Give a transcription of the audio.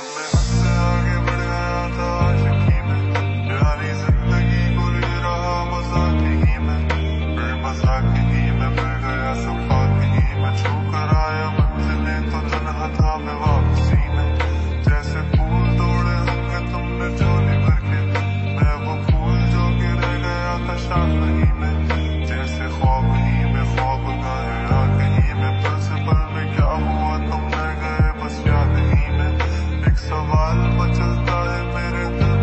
मैं हद से आगे बढ़ गया था आशिकी में, यारी जिंदगी को ले रहा मजाक ही में, फिर मजाक ही में मिल गया सफाक ही में, छू कर आया मंजिलें तो तन्हा था मैं वापसी में, जैसे फूल तोड़े होंगे तुमने झोली भर के, मैं वो फूल जो कि रह गया था शाख ही में, जैसे ख्वाब ही में ख्वाब गाए आग ही में, पल से पल में क्या हुआ तुम रह गए बस याद ही में, एक सवाल मचलता है मेरे दिल